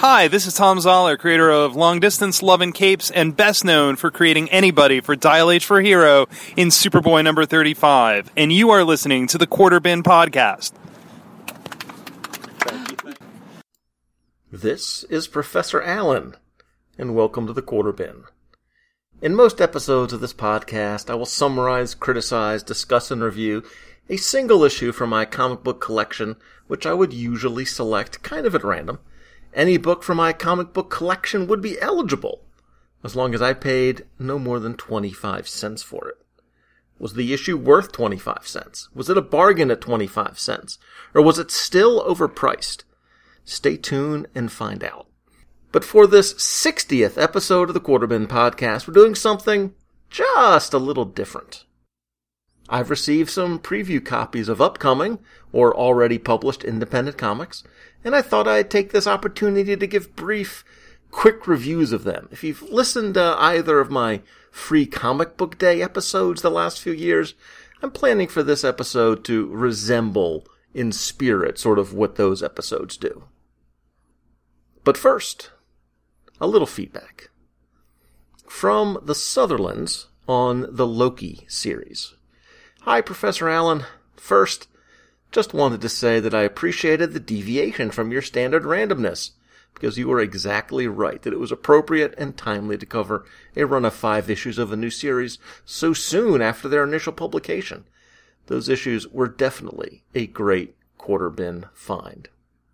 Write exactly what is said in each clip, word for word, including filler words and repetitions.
Hi, this is Tom Zoller, creator of Long Distance, Love and Capes, and best known for creating Anybody for Dial H for Hero in Superboy number thirty-five. And you are listening to the Quarter Bin Podcast. This is Professor Allen, and welcome to the Quarter Bin. In most episodes of this podcast, I will summarize, criticize, discuss, and review a single issue from my comic book collection, which I would usually select kind of at random. Any book from my comic book collection would be eligible, as long as I paid no more than twenty-five cents for it. Was the issue worth twenty-five cents? Was it a bargain at twenty-five cents? Or was it still overpriced? Stay tuned and find out. But for this sixtieth episode of the Quarter Bin Podcast, we're doing something just a little different. I've received some preview copies of upcoming or already published independent comics, and I thought I'd take this opportunity to give brief, quick reviews of them. If you've listened to either of my free comic book day episodes the last few years, I'm planning for this episode to resemble in spirit sort of what those episodes do. But first, a little feedback. From the Sutherlands on the Loki series. Hi, Professor Allen. First, just wanted to say that I appreciated the deviation from your standard randomness, because you were exactly right that it was appropriate and timely to cover a run of five issues of a new series so soon after their initial publication. Those issues were definitely a great Quarter Bin find.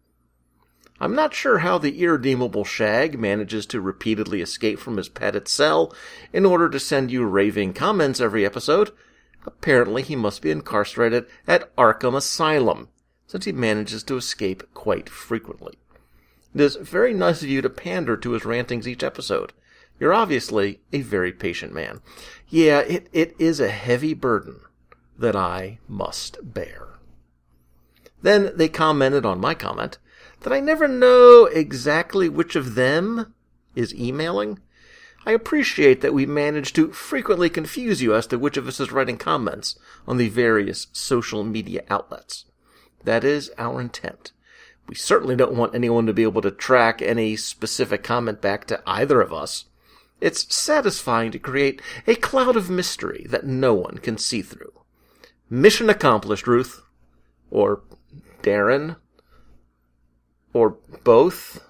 I'm not sure how the irredeemable Shag manages to repeatedly escape from his padded cell in order to send you raving comments every episode. Apparently he must be incarcerated at Arkham Asylum, since he manages to escape quite frequently. It is very nice of you to pander to his rantings each episode. You're obviously a very patient man. Yeah, it, it is a heavy burden that I must bear. Then they commented on my comment that I never know exactly which of them is emailing. I appreciate that we manage to frequently confuse you as to which of us is writing comments on the various social media outlets. That is our intent. We certainly don't want anyone to be able to track any specific comment back to either of us. It's satisfying to create a cloud of mystery that no one can see through. Mission accomplished, Ruth. Or Darren. Or both.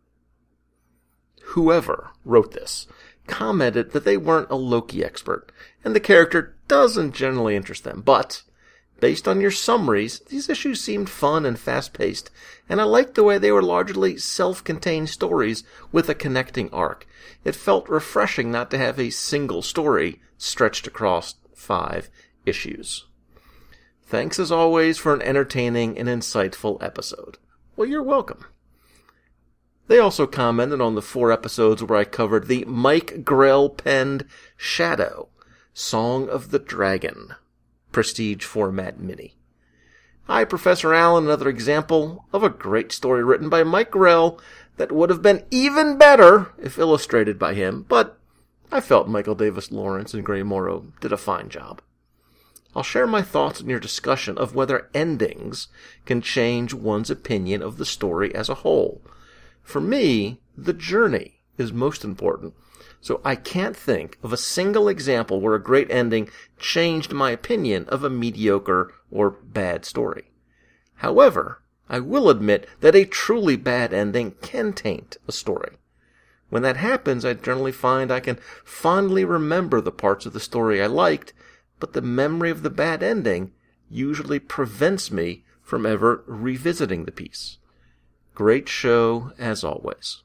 Whoever wrote this commented that they weren't a Loki expert, and the character doesn't generally interest them, but based on your summaries, these issues seemed fun and fast-paced, and I liked the way they were largely self-contained stories with a connecting arc. It felt refreshing not to have a single story stretched across five issues. Thanks as always for an entertaining and insightful episode. Well, you're welcome. They also commented on the four episodes where I covered the Mike Grell-penned Shadow, Song of the Dragon, Prestige Format Mini. Hi, Professor Allen, another example of a great story written by Mike Grell that would have been even better if illustrated by him, but I felt Michael Davis Lawrence and Gray Morrow did a fine job. I'll share my thoughts in your discussion of whether endings can change one's opinion of the story as a whole. For me, the journey is most important, so I can't think of a single example where a great ending changed my opinion of a mediocre or bad story. However, I will admit that a truly bad ending can taint a story. When that happens, I generally find I can fondly remember the parts of the story I liked, but the memory of the bad ending usually prevents me from ever revisiting the piece. Great show, as always.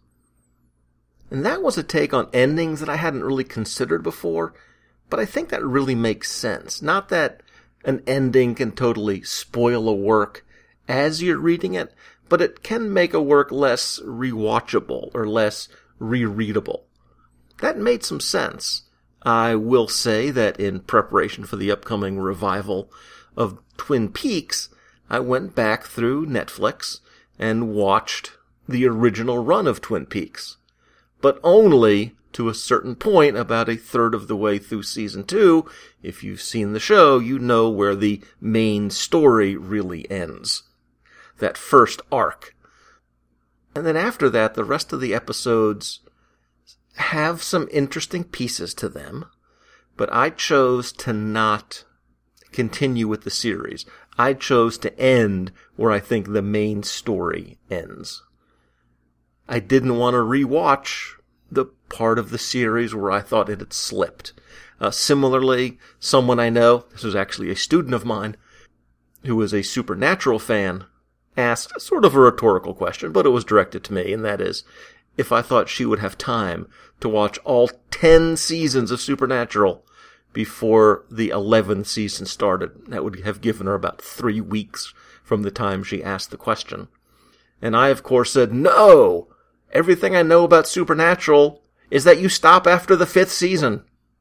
And that was a take on endings that I hadn't really considered before, but I think that really makes sense. Not that an ending can totally spoil a work as you're reading it, but it can make a work less rewatchable or less rereadable. That made some sense. I will say that in preparation for the upcoming revival of Twin Peaks, I went back through Netflix and watched the original run of Twin Peaks, but only to a certain point about a third of the way through season two. If you've seen the show, you know where the main story really ends. That first arc. And then after that, the rest of the episodes have some interesting pieces to them, but I chose to not continue with the series. I chose to end where I think the main story ends. I didn't want to rewatch the part of the series where I thought it had slipped. Uh, similarly, someone I know, this was actually a student of mine, who was a Supernatural fan, asked sort of a rhetorical question, but it was directed to me, and that is, if I thought she would have time to watch all ten seasons of Supernatural before the eleventh season started. That would have given her about three weeks from the time she asked the question. And I, of course, said, no! Everything I know about Supernatural is that you stop after the fifth season.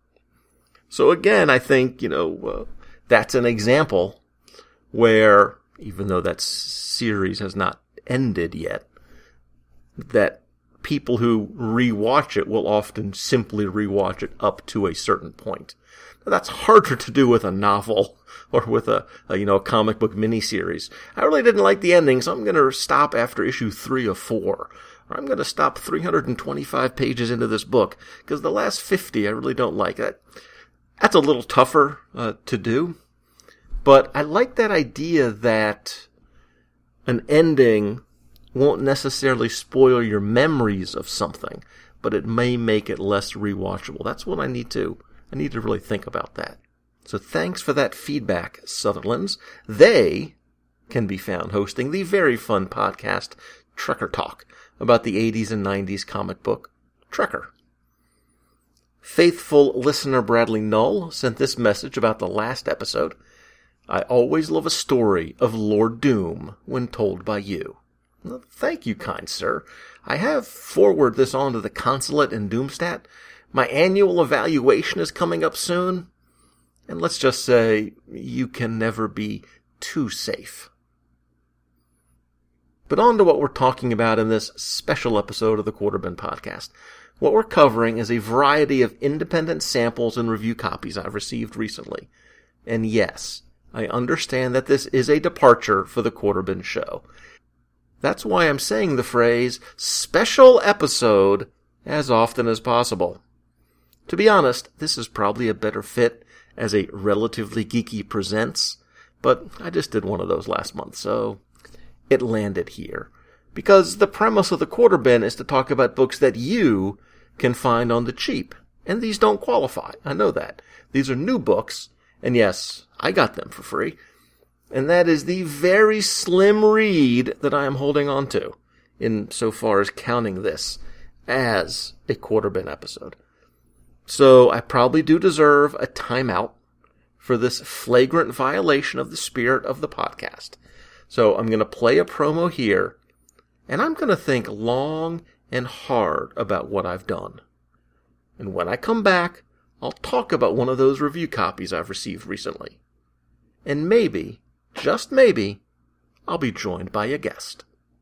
So again, I think, you know, uh, that's an example where, even though that series has not ended yet, that people who rewatch it will often simply rewatch it up to a certain point. Now, that's harder to do with a novel or with a, a, you know, a comic book miniseries. I really didn't like the ending, so I'm going to stop after issue three of four. Or I'm going to stop three hundred twenty-five pages into this book, because the last fifty I really don't like. That, that's a little tougher uh, to do. But I like that idea that an ending won't necessarily spoil your memories of something, but it may make it less rewatchable. That's what I need to, I need to really think about that. So thanks for that feedback, Sutherlands. They can be found hosting the very fun podcast, Trekker Talk, about the eighties and nineties comic book, Trekker. Faithful listener Bradley Null sent this message about the last episode. I always love a story of Lord Doom when told by you. Well, thank you, kind sir. I have forwarded this on to the consulate in Doomstat. My annual evaluation is coming up soon. And let's just say, you can never be too safe. But on to what we're talking about in this special episode of the Quarterbin Podcast. What we're covering is a variety of independent samples and review copies I've received recently. And yes, I understand that this is a departure for the Quarterbin show. That's why I'm saying the phrase, special episode, as often as possible. To be honest, this is probably a better fit as a Relatively Geeky Presents, but I just did one of those last month, so it landed here. Because the premise of the Quarterbin is to talk about books that you can find on the cheap. And these don't qualify. I know that. These are new books. And yes, I got them for free. And that is the very slim read that I am holding on to, in so far as counting this as a Quarterbin episode. So I probably do deserve a timeout for this flagrant violation of the spirit of the podcast. So I'm going to play a promo here, and I'm going to think long and hard about what I've done. And when I come back, I'll talk about one of those review copies I've received recently. And maybe, just maybe, I'll be joined by a guest.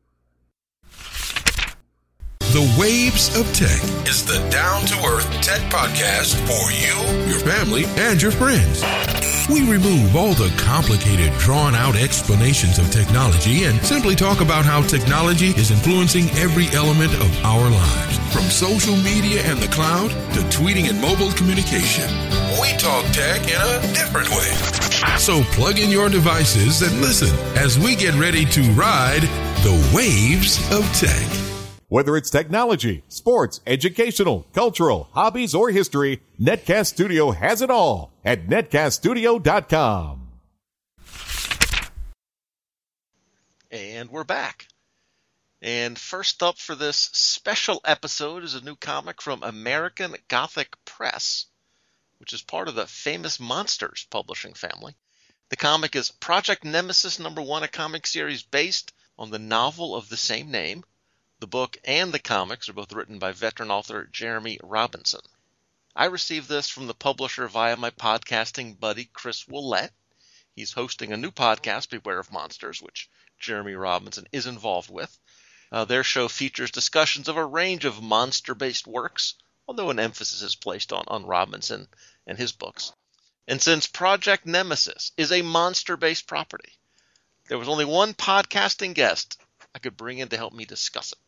The Waves of Tech is the down-to-earth tech podcast for you, your family, and your friends. We remove all the complicated, drawn-out explanations of technology and simply talk about how technology is influencing every element of our lives. From social media and the cloud to tweeting and mobile communication, we talk tech in a different way. So plug in your devices and listen as we get ready to ride the Waves of Tech. Whether it's technology, sports, educational, cultural, hobbies, or history, Netcast Studio has it all at netcast studio dot com. And we're back. And first up for this special episode is a new comic from American Gothic Press, which is part of the Famous Monsters publishing family. The comic is Project Nemesis number one, a comic series based on the novel of the same name. The book and the comics are both written by veteran author Jeremy Robinson. I received this from the publisher via my podcasting buddy Chris Willett. He's hosting a new podcast, Beware of Monsters, which Jeremy Robinson is involved with. Uh, their show features discussions of a range of monster-based works, although an emphasis is placed on, on Robinson and his books. And since Project Nemesis is a monster-based property, there was only one podcasting guest I could bring in to help me discuss it.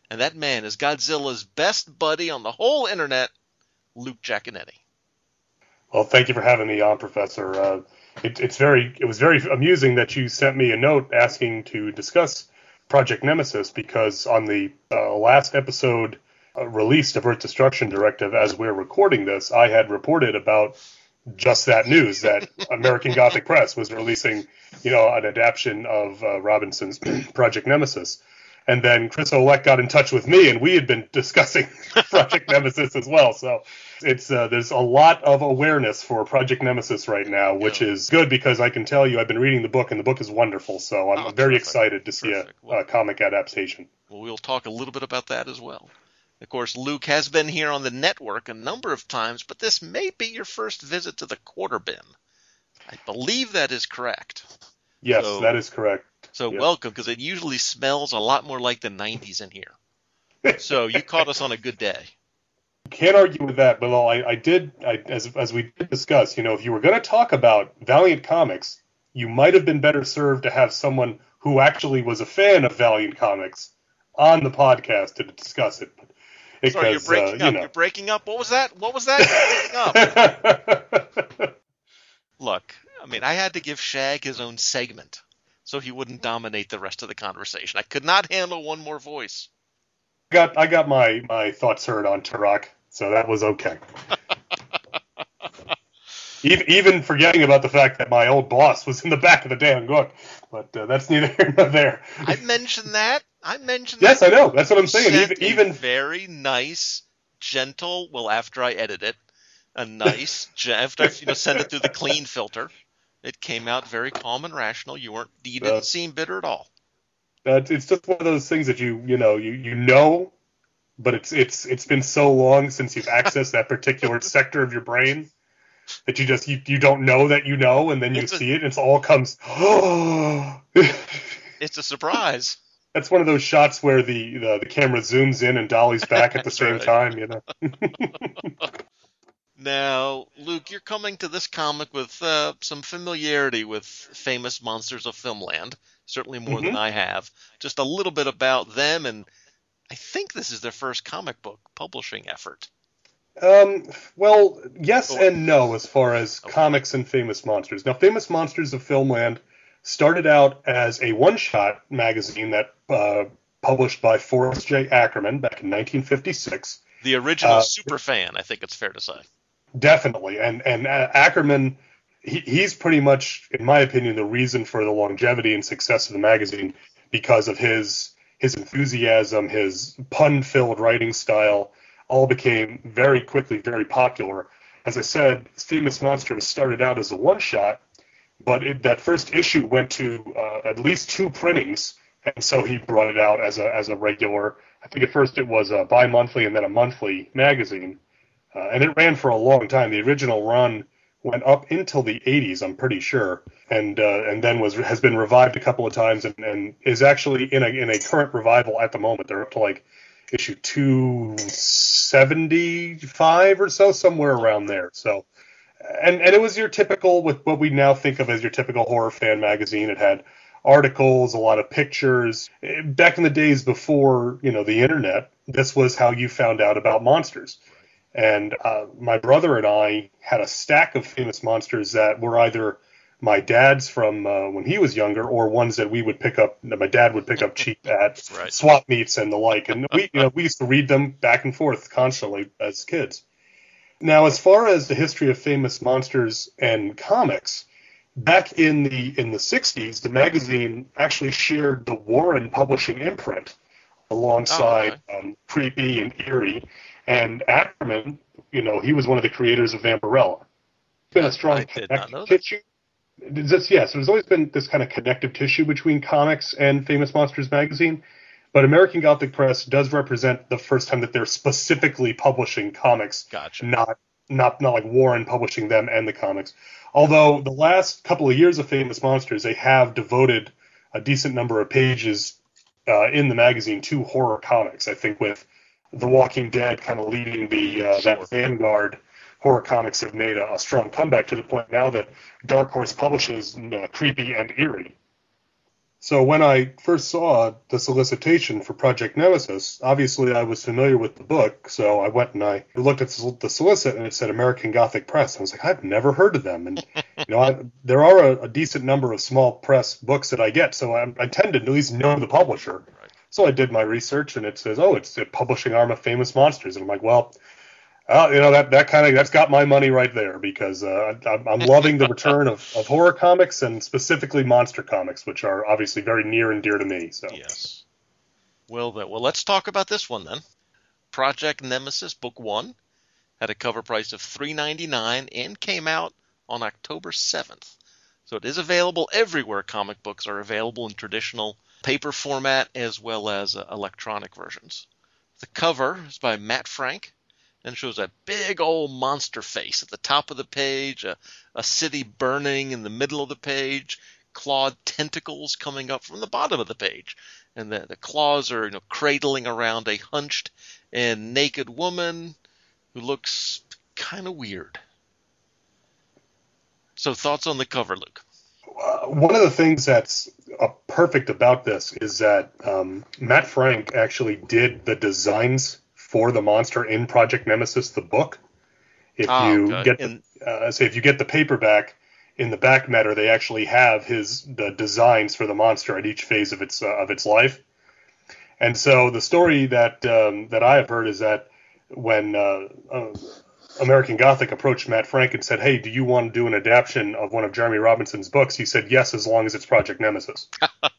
And that man is Godzilla's best buddy on the whole internet, Luke Giaconetti. Well, thank you for having me on, Professor. Uh, it, it's very, it was very amusing that you sent me a note asking to discuss Project Nemesis, because on the uh, last episode uh, released of Earth Destruction Directive, as we're recording this, I had reported about just that news, that American Gothic Press was releasing, you know, an adaptation of uh, Robinson's Project Nemesis. And then Chris Olek got in touch with me, and we had been discussing Project Nemesis as well. So it's uh, there's a lot of awareness for Project Nemesis right now, which yeah. is good, because I can tell you I've been reading the book, and the book is wonderful. So I'm oh, very terrific. excited to see terrific. a, well, a comic adaptation. Well, we'll talk a little bit about that as well. Of course, Luke has been here on the network a number of times, but this may be your first visit to the Quarter Bin. I believe that is correct. Yes, so, that is correct. So yes. welcome, because it usually smells a lot more like the nineties in here. So you caught us on a good day. Can't argue with that, but I, I did, I, as as we did discuss, you know, if you were going to talk about Valiant Comics, you might have been better served to have someone who actually was a fan of Valiant Comics on the podcast to discuss it. Because, Sorry, you're breaking uh, up. You know. You're breaking up. What was that? What was that? You're breaking up. Look, I mean, I had to give Shag his own segment so he wouldn't dominate the rest of the conversation. I could not handle one more voice. I got, I got my, my thoughts heard on Turok, so that was okay. even, even forgetting about the fact that my old boss was in the back of the damn book, but uh, that's neither here nor there. I mentioned that. I mentioned yes, that. I know. That's what I'm saying. Even, even very nice, gentle. Well, after I edit it, a nice after I you know send it through the clean filter, it came out very calm and rational. You weren't. You didn't uh, seem bitter at all. Uh, it's just one of those things that you you know you, you know, but it's it's it's been so long since you've accessed that particular sector of your brain that you just you, you don't know that you know, and then you it's see a, it, and it all comes. It's a surprise. That's one of those shots where the, the, the camera zooms in and dollies back at the same right. time, you know. Now, Luke, you're coming to this comic with uh, some familiarity with famous monsters of Filmland, certainly more mm-hmm. than I have. Just a little bit about them, and I think this is their first comic book publishing effort. Um, well, yes oh. and no as far as okay. comics and Famous Monsters. Now, Famous Monsters of Filmland started out as a one-shot magazine that uh, published by Forrest J. Ackerman back in nineteen fifty-six. The original uh, super fan, I think it's fair to say. Definitely, and and Ackerman, he, he's pretty much, in my opinion, the reason for the longevity and success of the magazine, because of his his enthusiasm, his pun-filled writing style, all became very quickly very popular. As I said, Famous Monsters started out as a one-shot, but it, that first issue went to uh, at least two printings, and so he brought it out as a as a regular. I think at first it was a bi-monthly and then a monthly magazine, uh, and it ran for a long time. The original run went up until the eighties, I'm pretty sure, and uh, and then was has been revived a couple of times, and, and is actually in a in a current revival at the moment. They're up to like issue two seventy-five or so, somewhere around there. So. And and it was your typical, with what we now think of as your typical horror fan magazine. It had articles, a lot of pictures. Back in the days before, you know, the internet, this was how you found out about monsters. And uh, my brother and I had a stack of Famous Monsters that were either my dad's from uh, when he was younger, or ones that we would pick up, that my dad would pick up cheap at right. swap meets and the like. And we, you know, we used to read them back and forth constantly as kids. Now, as far as the history of Famous Monsters and comics, back in the in the sixties, the magazine actually shared the Warren Publishing imprint alongside oh, okay. um, Creepy and Eerie. And Ackerman, you know, he was one of the creators of Vampirella. It's been a strong connective tissue. This, yes, there's always been this kind of connective tissue between comics and Famous Monsters magazine. But American Gothic Press does represent the first time that they're specifically publishing comics, gotcha. not not not like Warren publishing them and the comics. Although the last couple of years of Famous Monsters, they have devoted a decent number of pages uh, in the magazine to horror comics. I think with The Walking Dead kind of leading the uh, sure. that vanguard, horror comics have made a, a strong comeback to the point now that Dark Horse publishes uh, Creepy and Eerie. So when I first saw the solicitation for Project Nemesis, obviously I was familiar with the book, so I went and I looked at the solicit, and it said American Gothic Press. I was like, I've never heard of them. And you know, I, there are a, a decent number of small press books that I get, so I, I tend to at least know the publisher. So I did my research, and it says, oh, it's a publishing arm of Famous Monsters. And I'm like, well, uh, you know, that, that kind of, that's got my money right there, because uh, I'm, I'm loving the return of, of horror comics, and specifically monster comics, which are obviously very near and dear to me. So yes. Well, then, well, let's talk about this one then. Project Nemesis Book One had a cover price of three dollars and ninety-nine cents and came out on October seventh. So it is available everywhere comic books are available in traditional paper format as well as uh, electronic versions. The cover is by Matt Frank and shows a big old monster face at the top of the page, a, a city burning in the middle of the page, clawed tentacles coming up from the bottom of the page. And the, the claws are, you know, cradling around a hunched and naked woman who looks kind of weird. So thoughts on the cover, Luke? Uh, one of the things that's uh, perfect about this is that um, Matt Frank actually did the designs for the monster in Project Nemesis, the book. If oh, you good. get In... the, uh, say if you get the paperback, in the back matter they actually have his the designs for the monster at each phase of its uh, of its life. And so the story that um, that I have heard is that when uh, uh, American Gothic approached Matt Frank and said, hey, do you want to do an adaptation of one of Jeremy Robinson's books? He said, yes, as long as it's Project Nemesis.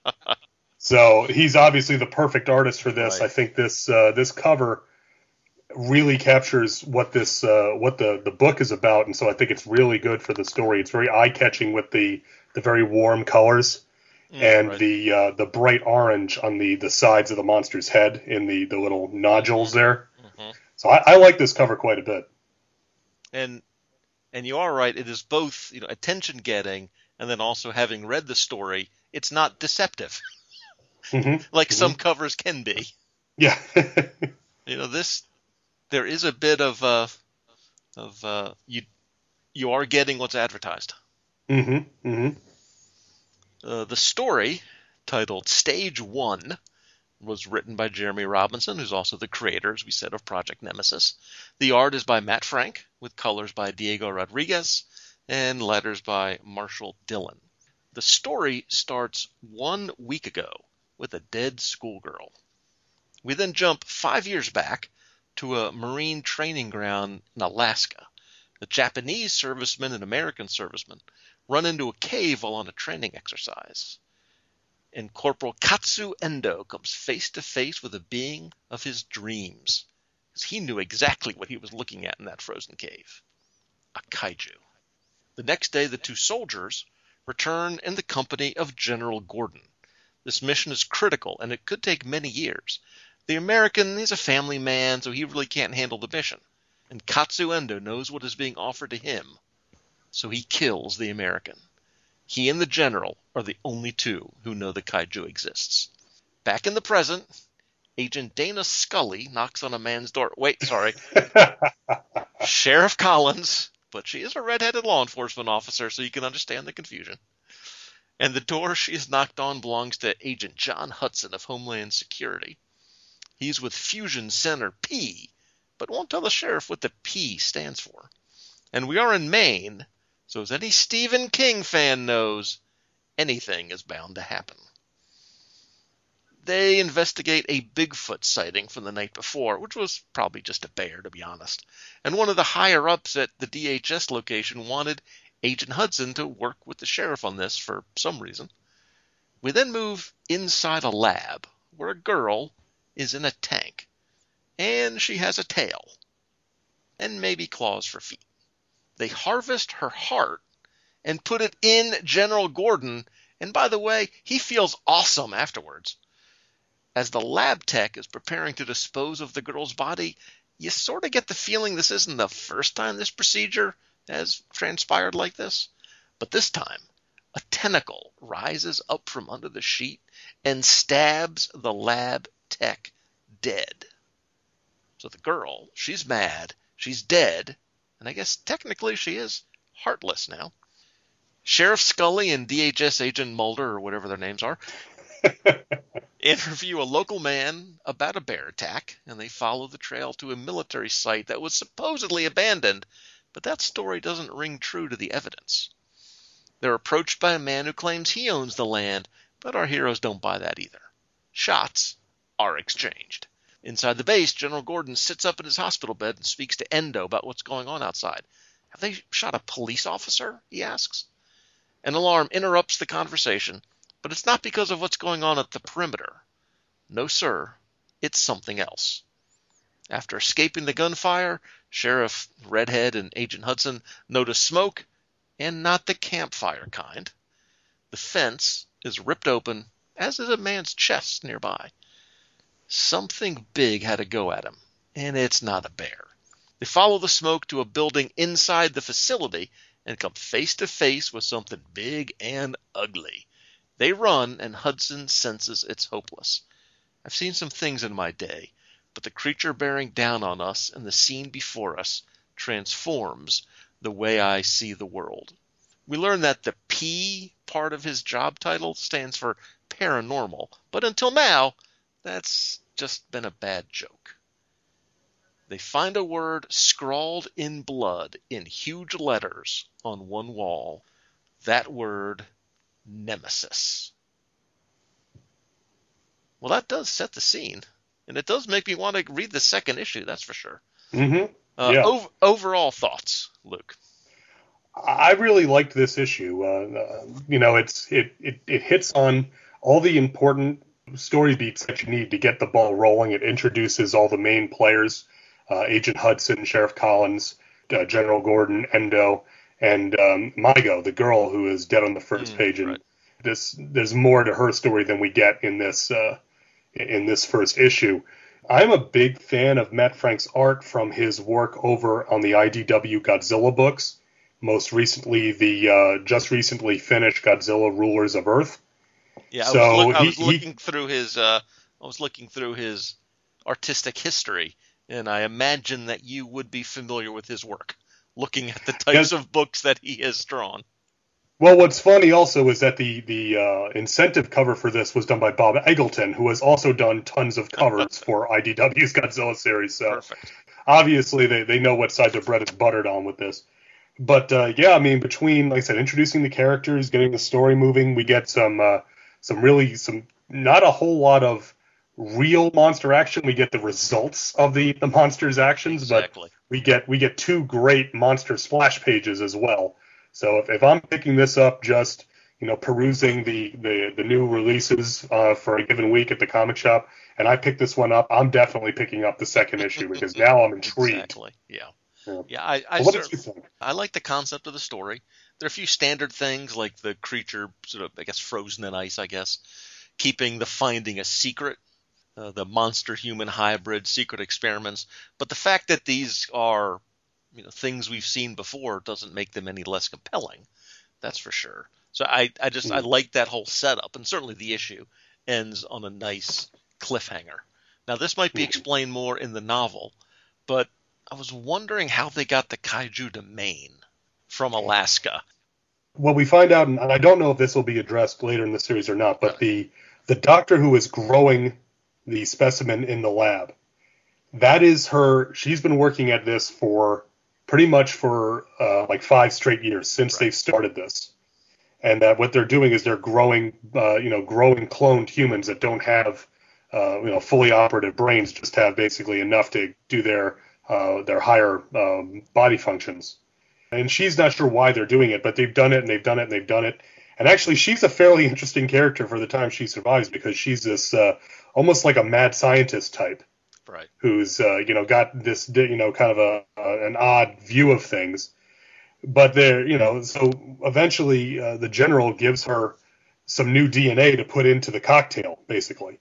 So he's obviously the perfect artist for this. Right. I think this uh, this cover really captures what this uh, what the, the book is about, and so I think it's really good for the story. It's very eye-catching with the, the very warm colors mm, and right. the uh, the bright orange on the, the sides of the monster's head in the, the little nodules there. Mm-hmm. So I, I like this cover quite a bit. And and you are right. It is both, you know, attention getting, and then also having read the story, it's not deceptive, mm-hmm. like mm-hmm. some covers can be. Yeah. You know, this there is a bit of uh, of uh, you you are getting what's advertised. Mm-hmm. Mm-hmm. Uh, the story, titled Stage One, was written by Jeremy Robinson, who's also the creator, as we said, of Project Nemesis. The art is by Matt Frank, with colors by Diego Rodriguez, and letters by Marshall Dillon. The story starts one week ago with a dead schoolgirl. We then jump five years back to a Marine training ground in Alaska. The Japanese servicemen and American servicemen run into a cave while on a training exercise. And Corporal Katsu Endo comes face to face with a being of his dreams, because he knew exactly what he was looking at in that frozen cave. A kaiju. The next day, the two soldiers return in the company of General Gordon. This mission is critical, and it could take many years. The American is a family man, so he really can't handle the mission. And Katsu Endo knows what is being offered to him, so he kills the American. He and the general are the only two who know the kaiju exists. Back in the present, Agent Dana Scully knocks on a man's door. Wait, sorry. Sheriff Collins, but she is a red-headed law enforcement officer, so you can understand the confusion. And the door she is knocked on belongs to Agent John Hudson of Homeland Security. He's with Fusion Center P, but won't tell the sheriff what the P stands for. And we are in Maine, so as any Stephen King fan knows, anything is bound to happen. They investigate a Bigfoot sighting from the night before, which was probably just a bear, to be honest. And one of the higher-ups at the D H S location wanted Agent Hudson to work with the sheriff on this for some reason. We then move inside a lab, where a girl is in a tank, and she has a tail, and maybe claws for feet. They harvest her heart and put it in General Gordon, and by the way, he feels awesome afterwards. As the lab tech is preparing to dispose of the girl's body, you sort of get the feeling this isn't the first time this procedure has transpired like this. But this time, a tentacle rises up from under the sheet and stabs the lab tech dead. So the girl, she's mad, she's dead, and I guess technically she is heartless now. Sheriff Scully and D H S Agent Mulder, or whatever their names are, interview a local man about a bear attack, and they follow the trail to a military site that was supposedly abandoned, but that story doesn't ring true to the evidence. They're approached by a man who claims he owns the land, but our heroes don't buy that either. Shots are exchanged. Inside the base, General Gordon sits up in his hospital bed and speaks to Endo about what's going on outside. Have they shot a police officer? He asks. An alarm interrupts the conversation, but it's not because of what's going on at the perimeter. No, sir, it's something else. After escaping the gunfire, Sheriff Redhead and Agent Hudson notice smoke, and not the campfire kind. The fence is ripped open, as is a man's chest nearby. Something big had to go at him, and it's not a bear. They follow the smoke to a building inside the facility and come face to face with something big and ugly. They run, and Hudson senses it's hopeless. I've seen some things in my day, but the creature bearing down on us and the scene before us transforms the way I see the world. We learn that the P part of his job title stands for paranormal, but until now, that's just been a bad joke. They find a word scrawled in blood in huge letters on one wall. That word, Nemesis. Well, that does set the scene, and it does make me want to read the second issue, that's for sure. Mm-hmm. Uh, yeah. ov- overall thoughts, Luke? I really liked this issue. Uh, uh, you know, it's it, it it hits on all the important story beats that you need to get the ball rolling. It introduces all the main players, uh, Agent Hudson, Sheriff Collins, uh, General Gordon, Endo, and um, Mygo, the girl who is dead on the first Mm, page. And right. this there's more to her story than we get in this uh, in this first issue. I'm a big fan of Matt Frank's art from his work over on the I D W Godzilla books. Most recently, the uh, just recently finished Godzilla Rulers of Earth. Yeah, I So was, look, I he- was he- looking through his. Uh, I was looking through his artistic history, and I imagine that you would be familiar with his work, looking at the types Yes. of books that he has drawn. Well, what's funny also is that the the uh, incentive cover for this was done by Bob Eggleton, who has also done tons of covers for I D W's Godzilla series. So Perfect. obviously they, they know what side their bread is buttered on with this. But uh, yeah, I mean, between, like I said, introducing the characters, getting the story moving, we get some uh, some really some not a whole lot of real monster action. We get the results of the, the monsters' actions, Exactly. but we get we get two great monster splash pages as well. So if, if I'm picking this up just, you know, perusing the, the, the new releases uh, for a given week at the comic shop, and I pick this one up, I'm definitely picking up the second issue because now I'm intrigued. Exactly. Yeah. Yeah. Yeah. I I, Well, what cer- did you think? I like the concept of the story. There are a few standard things like the creature sort of, I guess, frozen in ice. I guess keeping the finding a secret. Uh, the monster-human hybrid secret experiments, but the fact that these are, you know, things we've seen before doesn't make them any less compelling. That's for sure. So I, I just I like that whole setup, and certainly the issue ends on a nice cliffhanger. Now this might be explained more in the novel, but I was wondering how they got the kaiju to Maine from Alaska. Well, we find out, and I don't know if this will be addressed later in the series or not, but the the doctor who is growing the specimen in the lab, that is her. She's been working at this for pretty much for uh, like five straight years since Right. they've started this, and that what they're doing is they're growing, uh, you know, growing cloned humans that don't have, uh, you know, fully operative brains, just have basically enough to do their uh, their higher um, body functions. And she's not sure why they're doing it, but they've done it and they've done it and they've done it. And actually, she's a fairly interesting character for the time she survives because she's this uh, almost like a mad scientist type Right. who's uh, you know got this you know kind of a uh, an odd view of things. But they're you know so eventually uh, the general gives her some new D N A to put into the cocktail basically,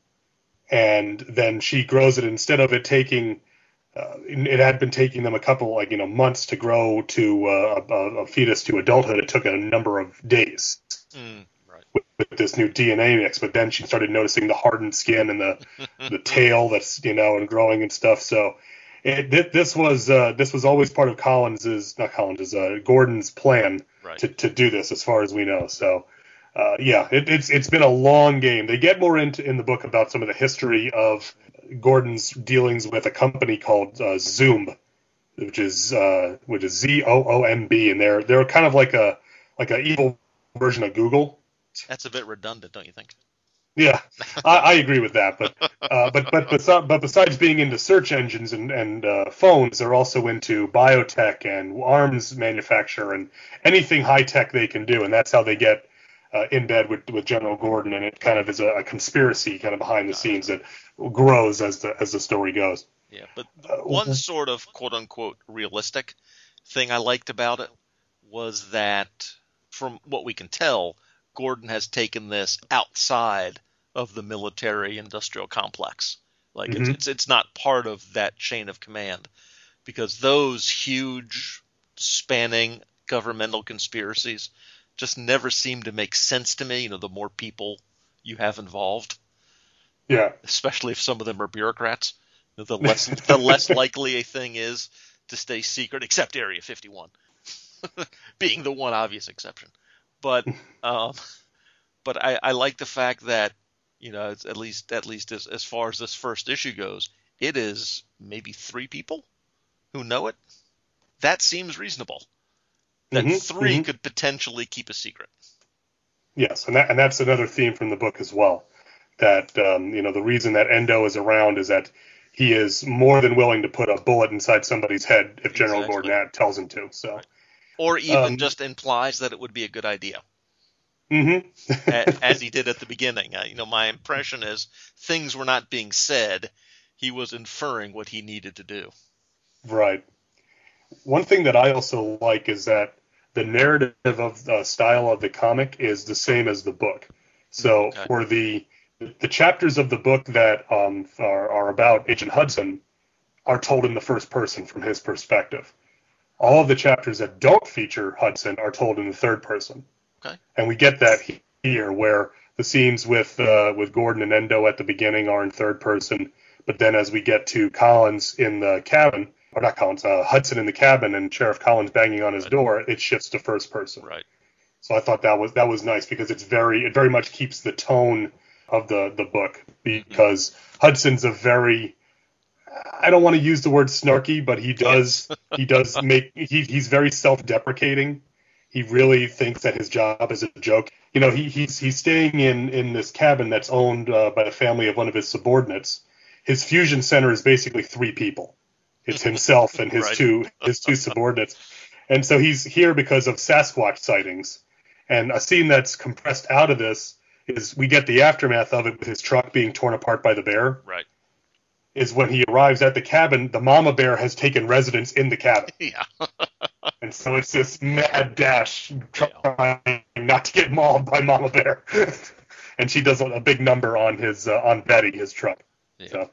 and then she grows it instead of it taking. Uh, it had been taking them a couple, like, you know, months to grow to uh, a, a fetus to adulthood. It took a number of days Mm, right. with, with this new D N A mix. But then she started noticing the hardened skin and the the tail that's, you know, and growing and stuff. So it, th- this was uh, this was always part of Collins's, not Collins's, uh, Gordon's plan Right. to, to do this, as far as we know. So uh, yeah, it, it's it's been a long game. They get more into in the book about some of the history of Gordon's dealings with a company called uh, Zoom, which is uh, which is Z O O M B, and they're they're kind of like a like an evil version of Google. That's a bit redundant, don't you think? Yeah, I, I agree with that. But uh, but but besi- but besides being into search engines and and uh, phones, they're also into biotech and arms manufacture and anything high tech they can do, and that's how they get uh, in bed with with General Gordon. And it kind of is a, a conspiracy kind of behind the scenes that grows as the as the story goes. Yeah, but one sort of quote unquote realistic thing I liked about it was that, from what we can tell, Gordon has taken this outside of the military industrial complex. Like mm-hmm. it's, it's it's not part of that chain of command, because those huge spanning governmental conspiracies just never seem to make sense to me. You know, the more people you have involved, yeah, especially if some of them are bureaucrats, the less the less likely a thing is to stay secret, except Area fifty-one being the one obvious exception. But um, but I, I like the fact that, you know, it's at least at least as, as far as this first issue goes, it is maybe three people who know it. That seems reasonable. That mm-hmm, three mm-hmm. could potentially keep a secret. Yes, and that and that's another theme from the book as well. That um, you know, the reason that Endo is around is that he is more than willing to put a bullet inside somebody's head if General Exactly. Gordon tells him to. So, right. Or even um, just implies that it would be a good idea. Mm-hmm. As he did at the beginning. Uh, you know, my impression is things were not being said. He was inferring what he needed to do. Right. One thing that I also like is that the narrative of the style of the comic is the same as the book. So okay. for the the chapters of the book that um, are, are about Agent Hudson are told in the first person from his perspective. All of the chapters that don't feature Hudson are told in the third person. Okay. And we get that here, where the scenes with uh, with Gordon and Endo at the beginning are in third person, but then as we get to Collins in the cabin, or not Collins, uh, Hudson in the cabin and Sheriff Collins banging on his right. door, it shifts to first person. Right. So I thought that was that was nice because it's very it very much keeps the tone of the the book, because mm-hmm. Hudson's a very, I don't want to use the word snarky, but he does he does make he he's very self-deprecating. He really thinks that his job is a joke. You know, he he's he's staying in in this cabin that's owned uh, by the family of one of his subordinates. His fusion center is basically three people. It's himself and his right. two his two subordinates. And so he's here because of Sasquatch sightings. And a scene that's compressed out of this is we get the aftermath of it with his truck being torn apart by the bear. Right. Is when he arrives at the cabin, the mama bear has taken residence in the cabin. Yeah. And so it's this mad dash trying not to get mauled by mama bear. And she does a big number on his uh, on Betty, his truck. Yeah. So.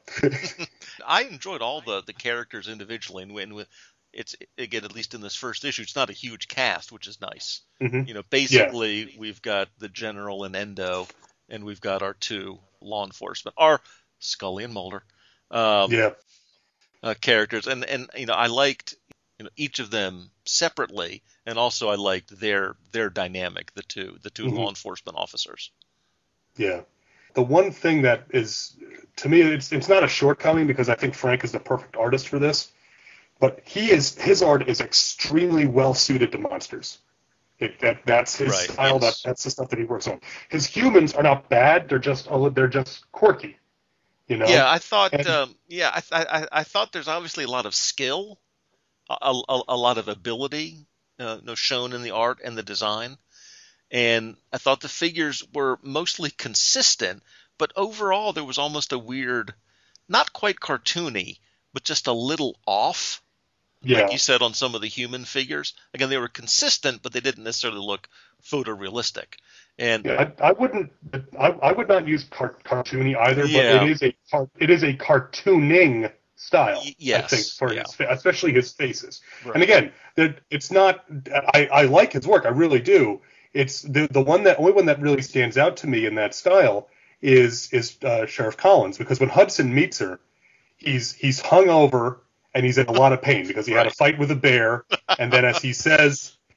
I enjoyed all the, the characters individually, and when with it's again, at least in this first issue, it's not a huge cast, which is nice. Mm-hmm. You know, basically yeah. we've got the General and Endo, and we've got our two law enforcement, our Scully and Mulder, um, yeah, uh, characters, and and you know, I liked you know each of them separately, and also I liked their their dynamic, the two the two mm-hmm. law enforcement officers. Yeah. The one thing that is, to me, it's it's not a shortcoming because I think Frank is the perfect artist for this, but he is his art is extremely well suited to monsters. It, that that's his right. style. Yes. That that's the stuff that he works on. His humans are not bad. They're just they're just quirky. You know. Yeah, I thought. And, um, yeah, I, I I thought there's obviously a lot of skill, a, a, a lot of ability, uh, you know, shown in the art and the design. And I thought the figures were mostly consistent, but overall there was almost a weird, not quite cartoony, but just a little off. Yeah. Like you said on some of the human figures. Again, they were consistent, but they didn't necessarily look photorealistic. And yeah, I, I wouldn't. I, I would not use car, cartoony either. Yeah. But it is a car, it is a cartooning style. Y- yes, I think for yeah. his, especially his faces. Right. And again, it's not. I, I like his work. I really do. It's the the one that only one that really stands out to me in that style is is uh, Sheriff Collins, because when Hudson meets her, he's he's hung over and he's in a lot of pain because he right. had a fight with a bear, and then as he says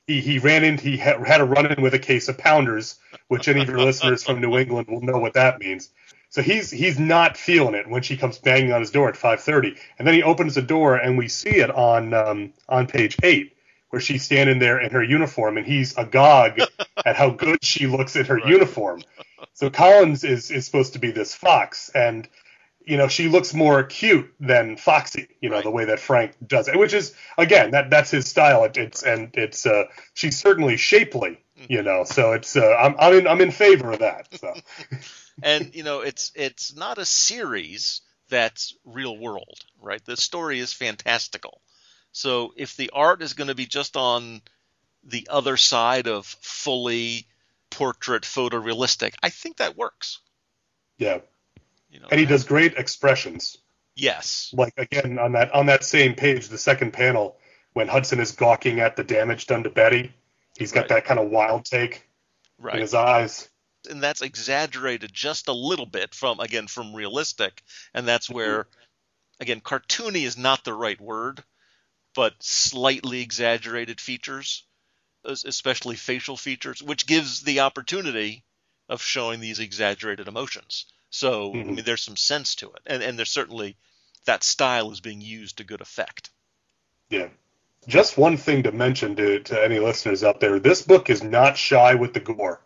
he, he ran in, he had, had a run-in with a case of Pounders, which any of your listeners from New England will know what that means. So he's he's not feeling it when she comes banging on his door at five thirty. And then he opens the door, and we see it on um, on page eight, where she's standing there in her uniform, and he's agog at how good she looks in her right. uniform. So Collins is, is supposed to be this fox, and, you know, she looks more cute than foxy, you know, right. the way that Frank does it, which is, again, that that's his style. It, it's and it's uh, she's certainly shapely, you know, so it's uh, I'm I'm in I'm in favor of that. So. And, you know, it's it's not a series that's real world, right? The story is fantastical. So if the art is going to be just on the other side of fully portrait photorealistic, I think that works. Yeah. You know, and he does great expressions. Yes. Like, again, on that on that same page, the second panel, when Hudson is gawking at the damage done to Betty, he's got right. that kind of wild take right. in his eyes. And that's exaggerated just a little bit from, again, from realistic. And that's where, again, cartoony is not the right word, but slightly exaggerated features, especially facial features, which gives the opportunity of showing these exaggerated emotions. So, mm-hmm. I mean, there's some sense to it. And, and there's certainly that style is being used to good effect. Yeah. Just one thing to mention to, to any listeners out there. This book is not shy with the gore.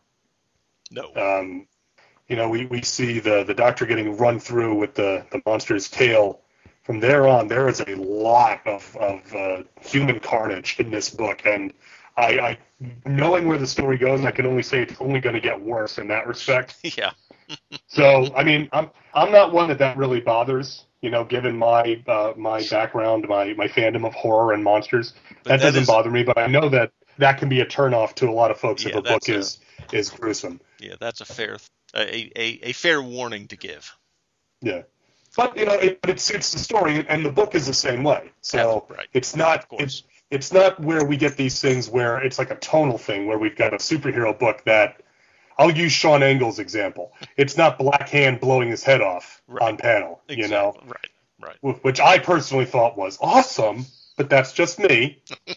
No. Um, you know, we, we see the, the doctor getting run through with the, the monster's tail. From there on, there is a lot of, of uh, human carnage in this book. And I, I, knowing where the story goes, I can only say it's only going to get worse in that respect. Yeah. So, I mean, I'm I'm not one that that really bothers, you know, given my uh, my background, my, my fandom of horror and monsters. But that, that doesn't is, bother me, but I know that that can be a turnoff to a lot of folks yeah, if a book a, is is gruesome. Yeah, that's a fair a, a, a fair warning to give. Yeah. But, you know, it, it suits the story, and the book is the same way. So right. it's not it's it's not where we get these things where it's like a tonal thing where we've got a superhero book that I'll use Sean Engel's example. It's not Black Hand blowing his head off right. on panel, exactly. you know, right, right. Which I personally thought was awesome, but that's just me,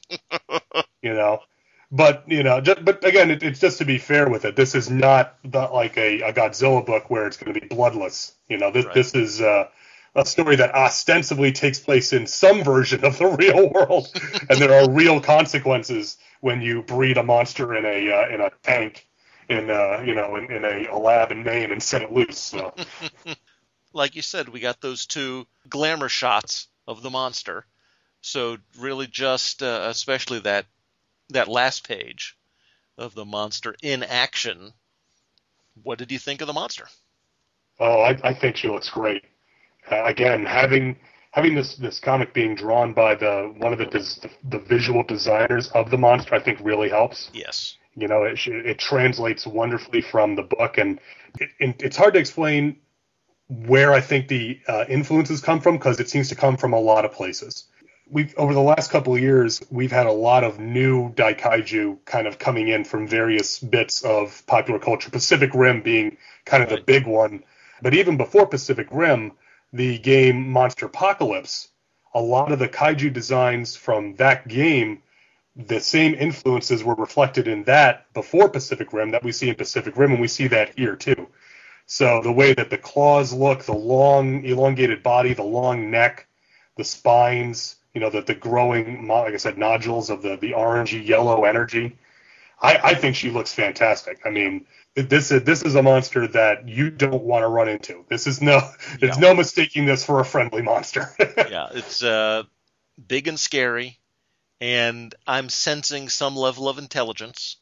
you know. But you know, just, but again, it, it's just to be fair with it. This is not the, like a, a Godzilla book where it's going to be bloodless. You know, this right. this is uh, a story that ostensibly takes place in some version of the real world, and there are real consequences when you breed a monster in a uh, in a tank. in uh, you know in, in a, a lab in Maine and set it loose. So. Like you said, we got those two glamour shots of the monster. So really just uh, especially that that last page of the monster in action. What did you think of the monster? Oh, I, I think she looks great. Uh, again, having having this, this comic being drawn by the one of the, des, the visual designers of the monster, I think really helps. Yes. You know, it, it translates wonderfully from the book, and it, it, it's hard to explain where I think the uh, influences come from because it seems to come from a lot of places. We've over the last couple of years, we've had a lot of new Daikaiju kind of coming in from various bits of popular culture, Pacific Rim being kind of right. the big one. But even before Pacific Rim, the game Monster Apocalypse, a lot of the kaiju designs from that game, the same influences were reflected in that before Pacific Rim that we see in Pacific Rim, and we see that here too. So the way that the claws look, the long, elongated body, the long neck, the spines, you know, the, the growing, like I said, nodules of the, the orangey yellow energy, I, I think she looks fantastic. I mean, this is this is a monster that you don't want to run into. This is no, there's yeah. no mistaking this for a friendly monster. Yeah, it's uh, big and scary. And I'm sensing some level of intelligence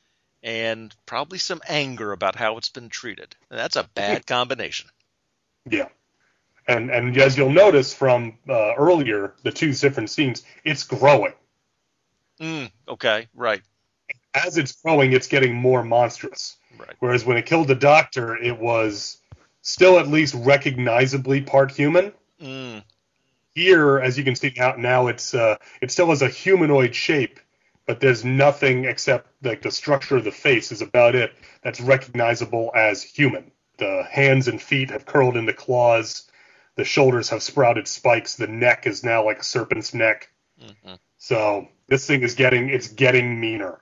and probably some anger about how it's been treated. And that's a bad combination. Yeah. And and as you'll notice from uh, earlier, the two different scenes, it's growing. Mm, okay, right. As it's growing, it's getting more monstrous. Right. Whereas when it killed the doctor, it was still at least recognizably part human. Mm. Here, as you can see now, now it's uh, it still has a humanoid shape, but there's nothing except like the structure of the face is about it that's recognizable as human. The hands and feet have curled into claws. The shoulders have sprouted spikes. The neck is now like a serpent's neck. Mm-hmm. So this thing is getting it's getting meaner.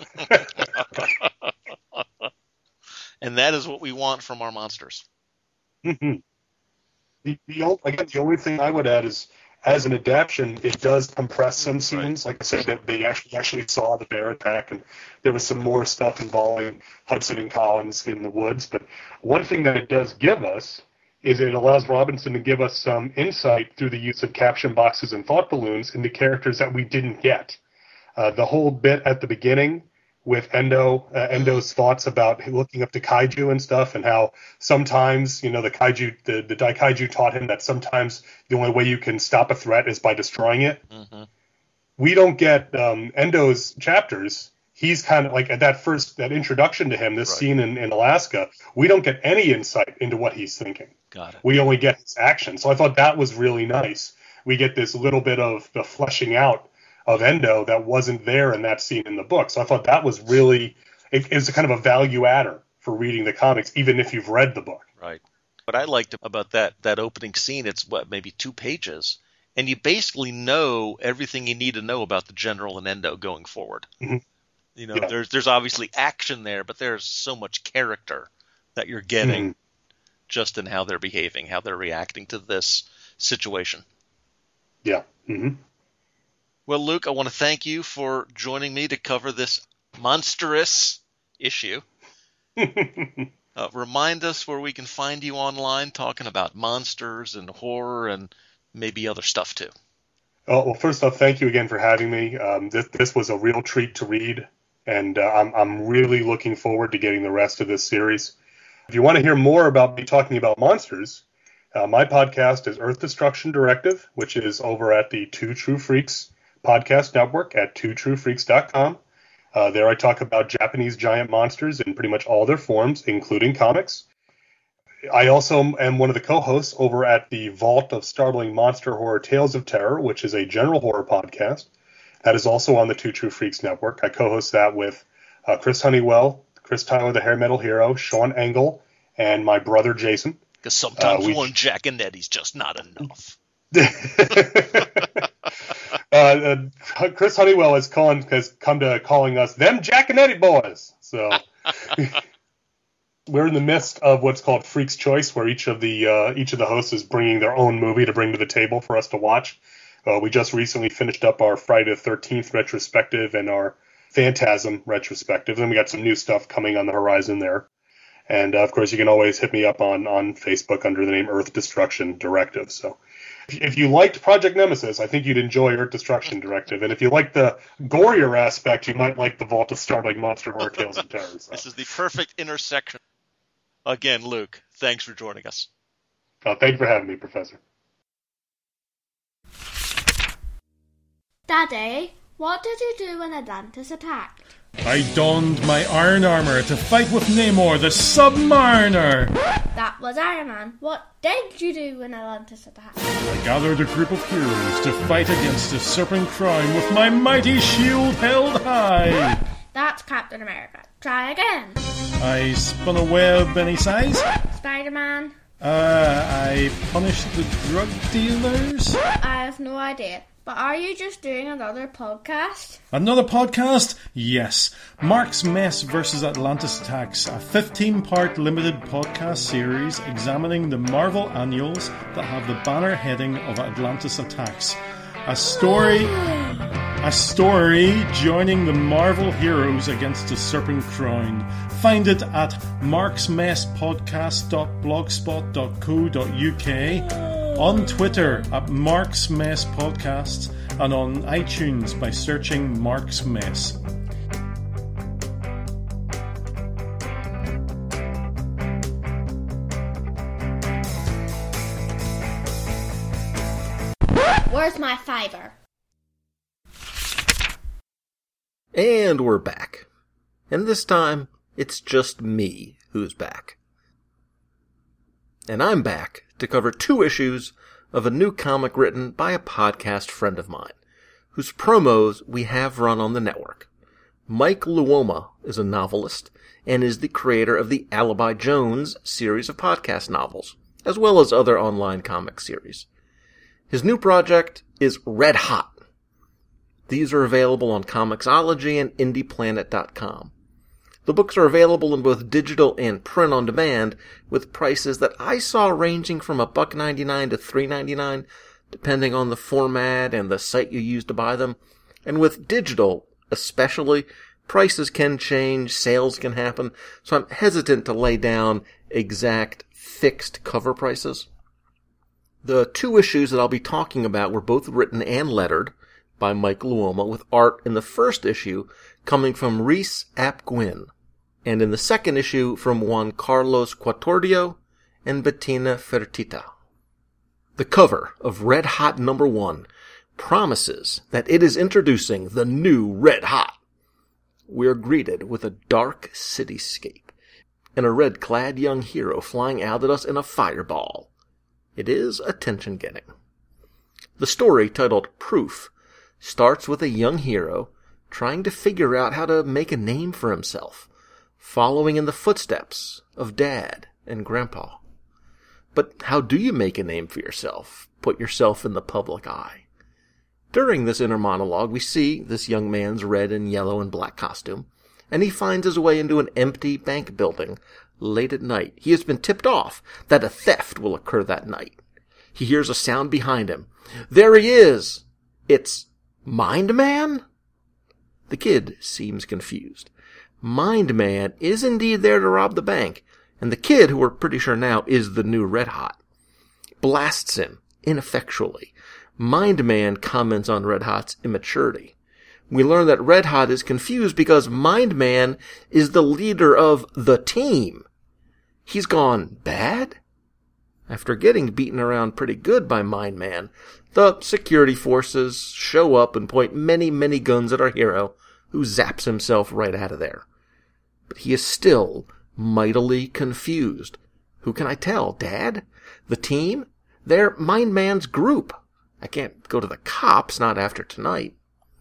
And that is what we want from our monsters. Mm-hmm. The, the only, again, the only thing I would add is, as an adaptation, it does compress some scenes. Like I said, that they actually actually saw the bear attack, and there was some more stuff involving Hudson and Collins in the woods. But one thing that it does give us is it allows Robinson to give us some insight through the use of caption boxes and thought balloons into characters that we didn't get. Uh, the whole bit at the beginning with Endo, uh, Endo's thoughts about looking up to kaiju and stuff, and how sometimes, you know, the kaiju, the, the Daikaiju taught him that sometimes the only way you can stop a threat is by destroying it. Mm-hmm. We don't get um, Endo's chapters. He's kind of like at that first, that introduction to him, this right. scene in, in Alaska, we don't get any insight into what he's thinking. Got it. We only get his action. So I thought that was really nice. We get this little bit of the fleshing out of Endo that wasn't there in that scene in the book. So I thought that was really, it, it was a kind of a value adder for reading the comics, even if you've read the book. Right. What I liked about that that opening scene, it's what, maybe two pages, and you basically know everything you need to know about the General and Endo going forward. Mm-hmm. You know, yeah. there's there's obviously action there, but there's so much character that you're getting mm-hmm. just in how they're behaving, how they're reacting to this situation. Yeah. Mm-hmm. Well, Luke, I want to thank you for joining me to cover this monstrous issue. uh, remind us where we can find you online talking about monsters and horror and maybe other stuff too. Oh, well, first off, thank you again for having me. Um, this, this was a real treat to read, and uh, I'm, I'm really looking forward to getting the rest of this series. If you want to hear more about me talking about monsters, uh, my podcast is Earth Destruction Directive, which is over at the Two True Freaks podcast network at two true freaks dot com. Uh, there I talk about Japanese giant monsters in pretty much all their forms, including comics. I also am one of the co-hosts over at the Vault of Startling Monster Horror Tales of Terror, which is a general horror podcast. That is also on the Two True Freaks network. I co-host that with uh, Chris Honeywell, Chris Tyler, the Hair Metal Hero, Sean Engel, and my brother Jason. Because sometimes uh, we... one Jack and Eddie's just not enough. uh, uh, Chris Honeywell has, calling, has come to calling us them Jack and Eddie boys. So we're in the midst of what's called Freak's Choice, where each of the uh, each of the hosts is bringing their own movie to bring to the table for us to watch. Uh, we just recently finished up our Friday the thirteenth retrospective and our Phantasm retrospective, and we got some new stuff coming on the horizon there. And uh, of course, you can always hit me up on on Facebook under the name Earth Destruction Directive. So if you liked Project Nemesis, I think you'd enjoy Earth Destruction Directive. And if you like the gorier aspect, you might like the Vault of Startling Monster Horror Tales of Terror. So. This is the perfect intersection. Again, Luke, thanks for joining us. Oh, thank you for having me, Professor. Daddy, what did you do when Atlantis attacked? I donned my iron armor to fight with Namor, the Submariner. That was Iron Man. What did you do when Atlantis attacked? I gathered a group of heroes to fight against a serpent crime with my mighty shield held high. That's Captain America. Try again. I spun a web any size. Spider-Man. Uh, I punished the drug dealers. I have no idea. But are you just doing another podcast? Another podcast? Yes. Mark's Mess versus Atlantis Attacks, a fifteen-part limited podcast series examining the Marvel annuals that have the banner heading of Atlantis Attacks. A story... A story joining the Marvel heroes against the Serpent Crown. Find it at marks mess podcast dot blogspot dot co dot uk, on Twitter at Mark's Mess Podcast, and on iTunes by searching Mark's Mess. Where's my fiver? And we're back. And this time, it's just me who's back. And I'm back to cover two issues of a new comic written by a podcast friend of mine, whose promos we have run on the network. Mike Luoma is a novelist and is the creator of the Alibi Jones series of podcast novels, as well as other online comic series. His new project is Red Hot. These are available on Comixology and Indie Planet dot com. The books are available in both digital and print on demand, with prices that I saw ranging from a buck ninety-nine to three ninety-nine, depending on the format and the site you use to buy them. And with digital, especially, prices can change, sales can happen, so I'm hesitant to lay down exact fixed cover prices. The two issues that I'll be talking about were both written and lettered by Mike Luoma, with art in the first issue coming from Rhys ap Gwyn, and in the second issue from Juan Carlos Quattordio and Bettina Fertitta. The cover of Red Hot number one promises that it is introducing the new Red Hot. We're greeted with a dark cityscape and a red-clad young hero flying out at us in a fireball. It is attention-getting. The story, titled Proof, starts with a young hero trying to figure out how to make a name for himself, following in the footsteps of Dad and Grandpa. But how do you make a name for yourself? Put yourself in the public eye. During this inner monologue, we see this young man's red and yellow and black costume, and he finds his way into an empty bank building late at night. He has been tipped off that a theft will occur that night. He hears a sound behind him. There he is! It's Mind Man? The kid seems confused. Mind Man is indeed there to rob the bank, and the kid, who we're pretty sure now is the new Red Hot, blasts him ineffectually. Mind Man comments on Red Hot's immaturity. We learn that Red Hot is confused because Mind Man is the leader of the team. He's gone bad? After getting beaten around pretty good by Mind Man, the security forces show up and point many, many guns at our hero, who zaps himself right out of there. But he is still mightily confused. Who can I tell? Dad? The team? They're Mind Man's group. I can't go to the cops, not after tonight.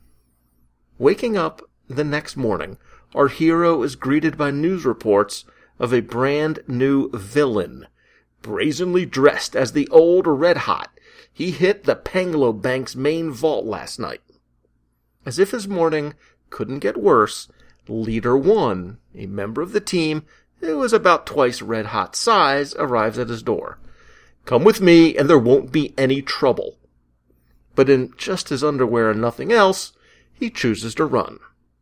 Waking up the next morning, our hero is greeted by news reports of a brand new villain, brazenly dressed as the old Red Hot. He hit the Panglo Bank's main vault last night. As if his morning couldn't get worse, Leader One, a member of the team who is about twice Red Hot's size, arrives at his door. Come with me and there won't be any trouble. But in just his underwear and nothing else, he chooses to run.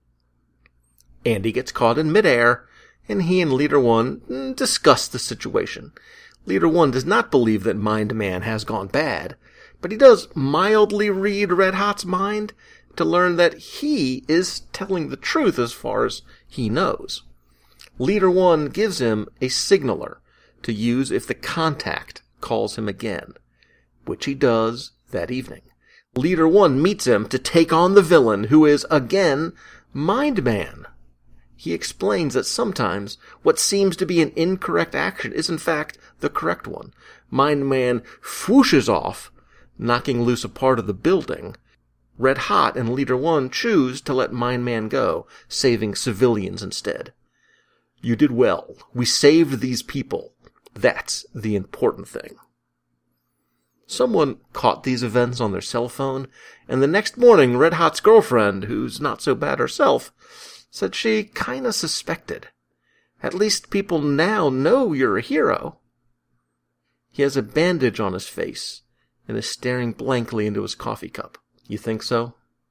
Andy gets caught in midair, and he and Leader One discuss the situation. Leader One does not believe that Mind Man has gone bad, but he does mildly read Red Hot's mind to learn that he is telling the truth as far as he knows. Leader One gives him a signaler to use if the contact calls him again, which he does that evening. Leader One meets him to take on the villain, who is, again, Mind Man. He explains that sometimes what seems to be an incorrect action is in fact the correct one. Mind Man whooshes off, knocking loose a part of the building. Red Hot and Leader One choose to let Mind Man go, saving civilians instead. You did well. We saved these people. That's the important thing. Someone caught these events on their cell phone, and the next morning Red Hot's girlfriend, who's not so bad herself, said she kinda suspected. At least people now know you're a hero. He has a bandage on his face and is staring blankly into his coffee cup. You think so?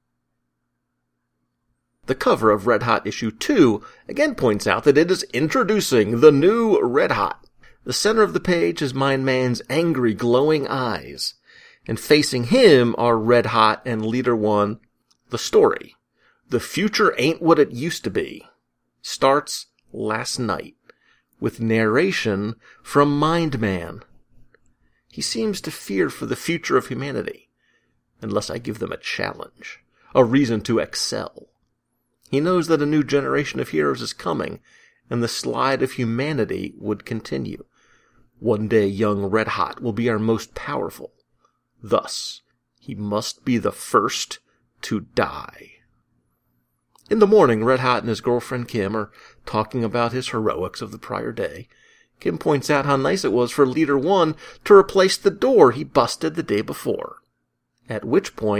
The cover of Red Hot issue two again points out that it is introducing the new Red Hot. The center of the page is Mind Man's angry, glowing eyes, and facing him are Red Hot and Leader One. The story, The Future Ain't What It Used to Be, starts last night, with narration from Mind Man. He seems to fear for the future of humanity, unless I give them a challenge, a reason to excel. He knows that a new generation of heroes is coming, and the slide of humanity would continue. One day young Red Hot will be our most powerful. Thus, he must be the first to die. In the morning, Red Hot and his girlfriend Kim are talking about his heroics of the prior day. Kim points out how nice it was for Leader One to replace the door he busted the day before. At which point,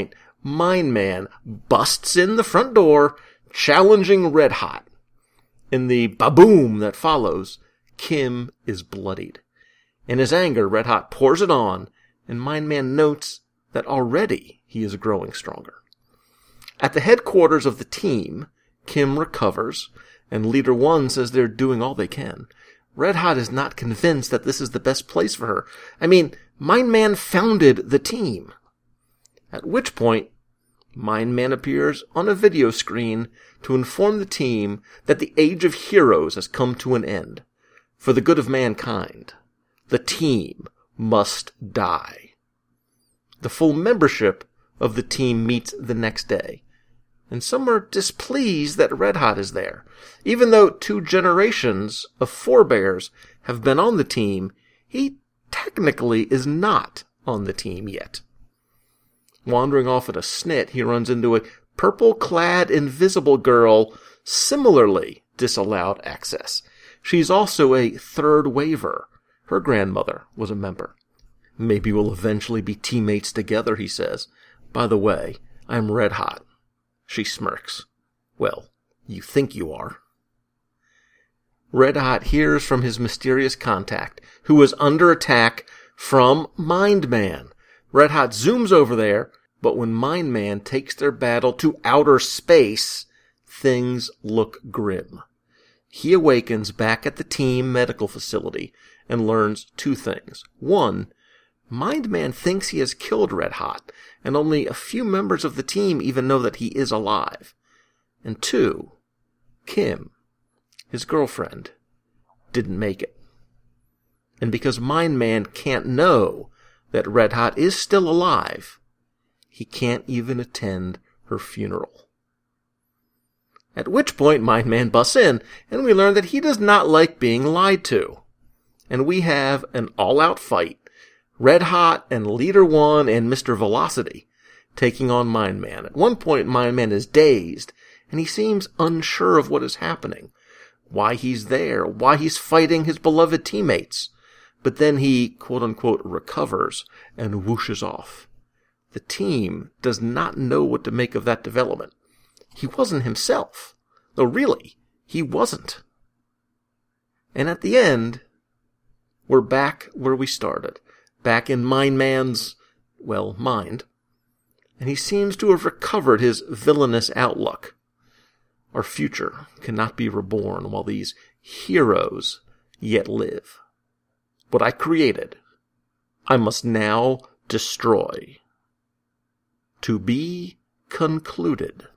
Mind Man busts in the front door, challenging Red Hot. In the ba-boom that follows, Kim is bloodied. In his anger, Red Hot pours it on, and Mind Man notes that already he is growing stronger. At the headquarters of the team, Kim recovers, and Leader One says they're doing all they can. Red Hot is not convinced that this is the best place for her. I mean, Mind Man founded the team. At which point, Mind Man appears on a video screen to inform the team that the Age of Heroes has come to an end. For the good of mankind, the team must die. The full membership of the team meets the next day, and some are displeased that Red Hot is there. Even though two generations of forebears have been on the team, he technically is not on the team yet. Wandering off at a snit, he runs into a purple-clad invisible girl, similarly disallowed access. She's also a third waiver. Her grandmother was a member. Maybe we'll eventually be teammates together, he says. By the way, I'm Red Hot. She smirks. Well, you think you are. Red Hot hears from his mysterious contact, who is under attack from Mind Man. Red Hot zooms over there, but when Mind Man takes their battle to outer space, things look grim. He awakens back at the team medical facility and learns two things. One, Mind Man thinks he has killed Red Hot, and only a few members of the team even know that he is alive. And two, Kim, his girlfriend, didn't make it. And because Mind Man can't know that Red Hot is still alive, he can't even attend her funeral. At which point Mind Man busts in, and we learn that he does not like being lied to. And we have an all-out fight, Red Hot and Leader One and Mister Velocity taking on Mind Man. At one point, Mind Man is dazed, and he seems unsure of what is happening, why he's there, why he's fighting his beloved teammates. But then he, quote-unquote, recovers and whooshes off. The team does not know what to make of that development. He wasn't himself. Though really, he wasn't. And at the end, we're back where we started. Back in Mind Man's, well, mind. And he seems to have recovered his villainous outlook. Our future cannot be reborn while these heroes yet live. What I created, I must now destroy. To be concluded.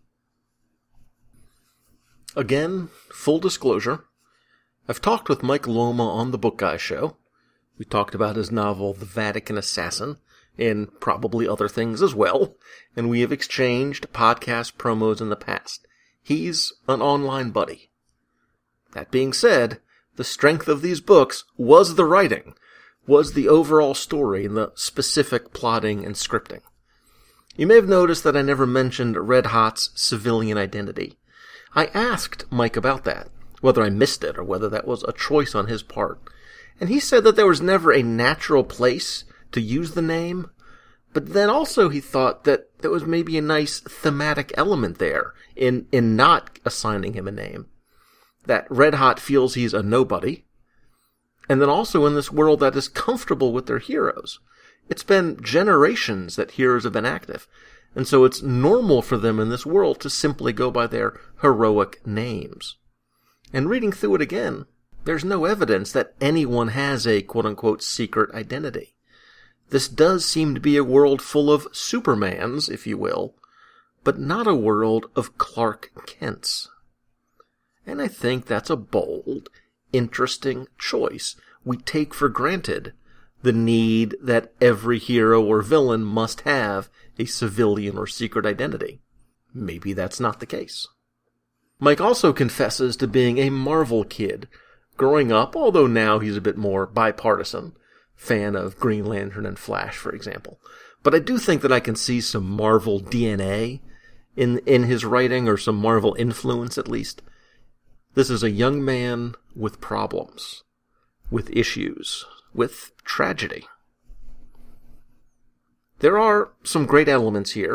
Again, full disclosure, I've talked with Mike Loma on the Book Guy Show. We talked about his novel, The Vatican Assassin, and probably other things as well, and we have exchanged podcast promos in the past. He's an online buddy. That being said, the strength of these books was the writing, was the overall story and the specific plotting and scripting. You may have noticed that I never mentioned Red Hot's civilian identity. I asked Mike about that, whether I missed it or whether that was a choice on his part. And he said that there was never a natural place to use the name, but then also he thought that there was maybe a nice thematic element there in, in not assigning him a name. That Red Hot feels he's a nobody, and then also in this world that is comfortable with their heroes. It's been generations that heroes have been active, and so it's normal for them in this world to simply go by their heroic names. And reading through it again, there's no evidence that anyone has a quote-unquote secret identity. This does seem to be a world full of Supermans, if you will, but not a world of Clark Kents. And I think that's a bold, interesting choice. We take for granted the need that every hero or villain must have a civilian or secret identity. Maybe that's not the case. Mike also confesses to being a Marvel kid, growing up, although now he's a bit more bipartisan, fan of Green Lantern and Flash, for example. But I do think that I can see some Marvel D N A in, in his writing, or some Marvel influence at least. This is a young man with problems, with issues, with tragedy. There are some great elements here,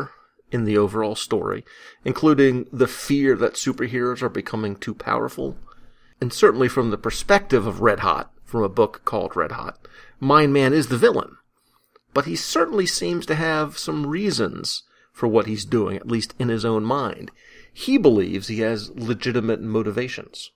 in the overall story, including the fear that superheroes are becoming too powerful. And certainly from the perspective of Red Hot, from a book called Red Hot, Mind Man is the villain. But he certainly seems to have some reasons for what he's doing, at least in his own mind. He believes he has legitimate motivations.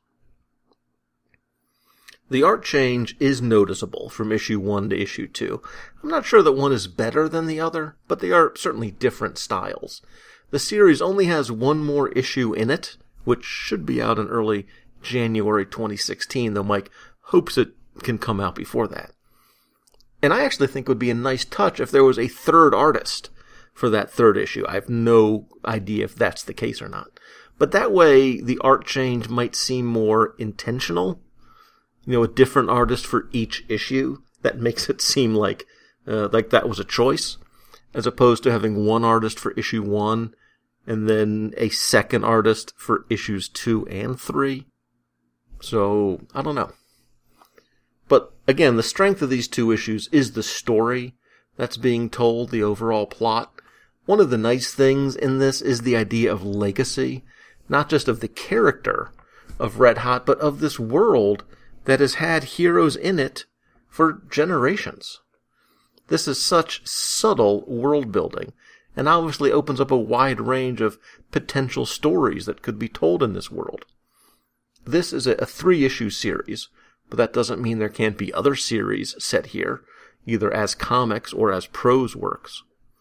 The art change is noticeable from issue one to issue two. I'm not sure that one is better than the other, but they are certainly different styles. The series only has one more issue in it, which should be out in early January twenty sixteen, though Mike hopes it can come out before that. And I actually think it would be a nice touch if there was a third artist for that third issue. I have no idea if that's the case or not. But that way, the art change might seem more intentional. You know, a different artist for each issue. That makes it seem like uh, like that was a choice, as opposed to having one artist for issue one and then a second artist for issues two and three. So, I don't know. But again, the strength of these two issues is the story that's being told, the overall plot. One of the nice things in this is the idea of legacy, not just of the character of Red Hot, but of this world that has had heroes in it for generations. This is such subtle world building, and obviously opens up a wide range of potential stories that could be told in this world. This is a three-issue series, but that doesn't mean there can't be other series set here, either as comics or as prose works.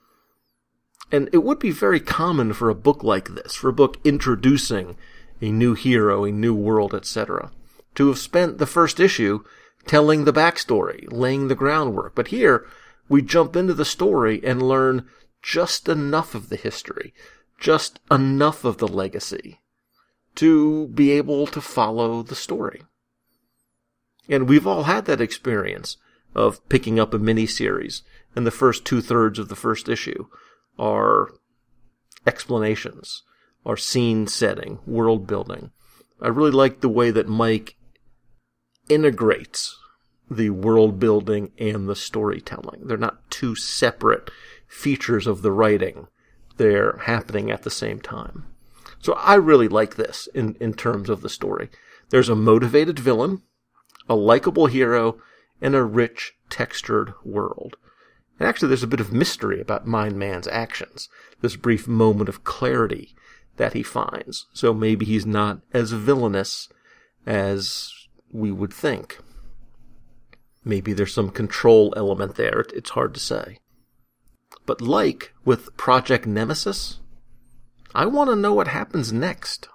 And it would be very common for a book like this, for a book introducing a new hero, a new world, et cetera, to have spent the first issue telling the backstory, laying the groundwork. But here, we jump into the story and learn just enough of the history, just enough of the legacy, to be able to follow the story. And we've all had that experience of picking up a miniseries, and the first two-thirds of the first issue are explanations, are scene setting, world building. I really like the way that Mike integrates the world building and the storytelling. They're not two separate features of the writing. They're happening at the same time. So I really like this in, in terms of the story. There's a motivated villain, a likable hero, and a rich, textured world. And actually there's a bit of mystery about Mind Man's actions, this brief moment of clarity that he finds. So maybe he's not as villainous as we would think. Maybe there's some control element there. It's hard to say. But like with Project Nemesis, I want to know what happens next.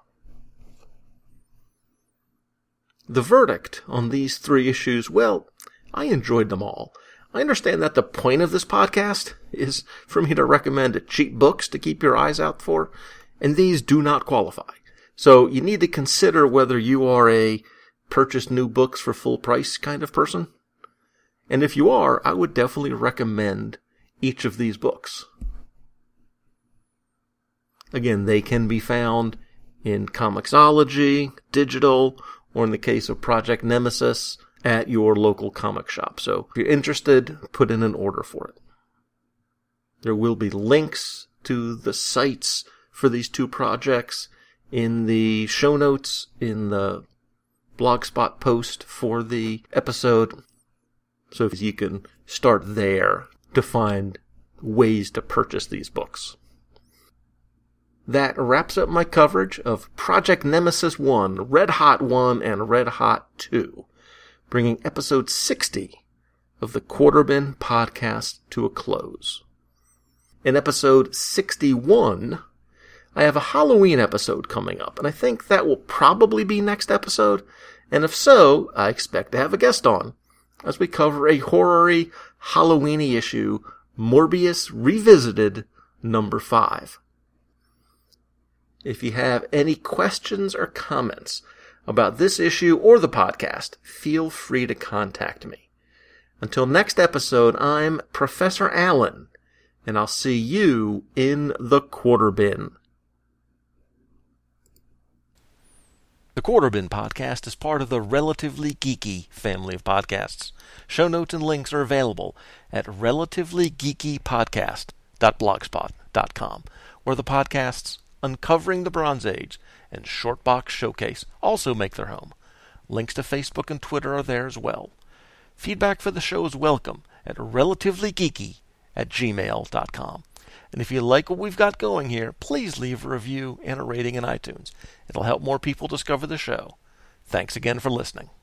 The verdict on these three issues, well, I enjoyed them all. I understand that the point of this podcast is for me to recommend cheap books to keep your eyes out for, and these do not qualify. So you need to consider whether you are a purchase new books for full price kind of person. And if you are, I would definitely recommend each of these books. Again, they can be found in Comixology, digital, or in the case of Project Nemesis, at your local comic shop. So if you're interested, put in an order for it. There will be links to the sites for these two projects in the show notes, in the Blogspot post for the episode. So you can start there to find ways to purchase these books. That wraps up my coverage of Project Nemesis one, Red Hot one, and Red Hot two, bringing episode sixty of the Quarter Bin podcast to a close. In episode sixty-one, I have a Halloween episode coming up, and I think that will probably be next episode, and if so, I expect to have a guest on, as we cover a horror-y, Halloween-y issue, Morbius Revisited, number five. If you have any questions or comments about this issue or the podcast, feel free to contact me. Until next episode, I'm Professor Allen, and I'll see you in the Quarter Bin. The Quarter Bin podcast is part of the Relatively Geeky family of podcasts. Show notes and links are available at relatively geeky podcast dot blogspot dot com, where the podcasts Uncovering the Bronze Age and Shortbox Showcase also make their home. Links to Facebook and Twitter are there as well. Feedback for the show is welcome at relativelygeeky at gmail dot com. And if you like what we've got going here, please leave a review and a rating in iTunes. It'll help more people discover the show. Thanks again for listening.